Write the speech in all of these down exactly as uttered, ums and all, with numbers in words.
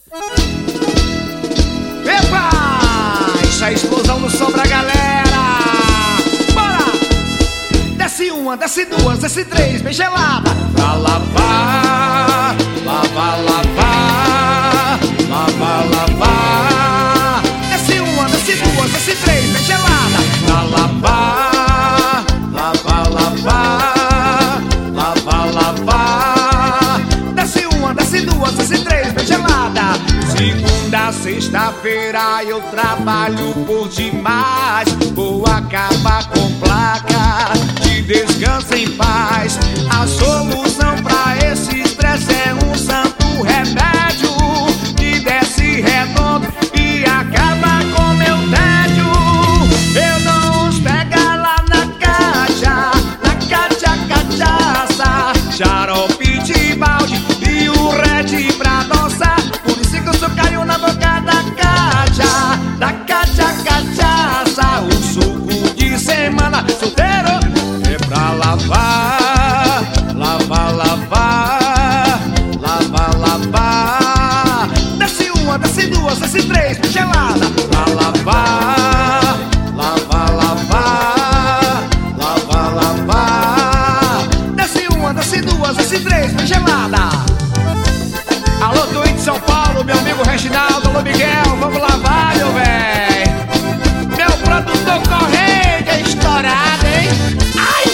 Epa! Isso é explosão no som pra galera. Bora! Desce uma, desce duas, desce três, bem gelada. Pra lavar, lavar, lavar, lavar, lavar. Desce uma, desce duas, desce três, bem gelada. Pra lavar, lavar, lavar, lavar, lavar. Desce uma, desce duas, desce três, bem gelada. Segunda, sexta-feira eu trabalho por demais. Vou acabar com placa de descanso em paz. A solução pra esse estresse é um santo remédio que desce redondo e acaba com meu tédio. Eu não os pega lá na caixa, na caixa, cachaça, xarope de balde e o red pra dançar. Por isso que eu só caio na boca da caixa, da caixa, cachaça. O suco de semana solteiro é pra lavar, lavar, lavar, lavar, lavar. Desce uma, desce duas, desce três, gelada. Pra lavar, lavar, lavar, lavar, lavar. Desce uma, desce duas, desce três, gelada. Alô, Twin de São Paulo, meu amigo Reginaldo, alô, Miguel, vamos lavar, meu véi. Meu produtor corrente é estourado, hein? Ai!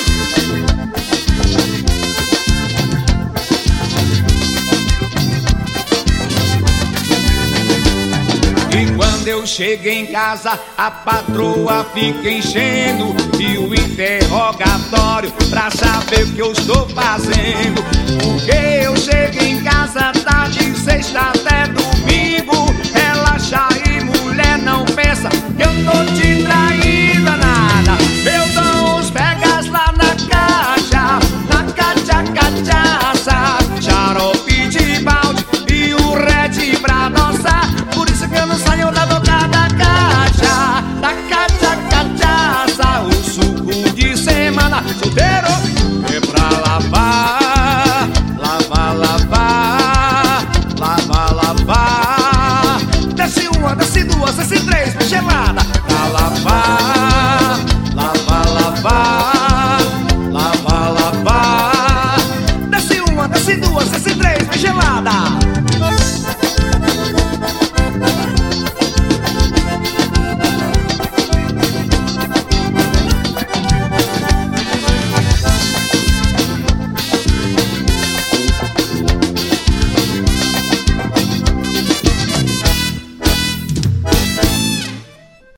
E quando eu chego em casa, a patroa fica enchendo e o interrogatório pra saber o que eu estou fazendo. Porque eu chego em casa tarde, sexta até domingo. Relaxa aí, mulher, não pensa que eu tô te traindo nada. Eu dou uns pegas lá na caixa, na caixa, cachaça, xarope de balde e o red pra dançar. Por isso que eu não saio da boca da caixa, da caixa, cachaça. O suco de semana solteiro é pra lavar, lavar, lavar, lavar, lavar. Desce uma, desce duas, desce três, gelada. Pra lavar,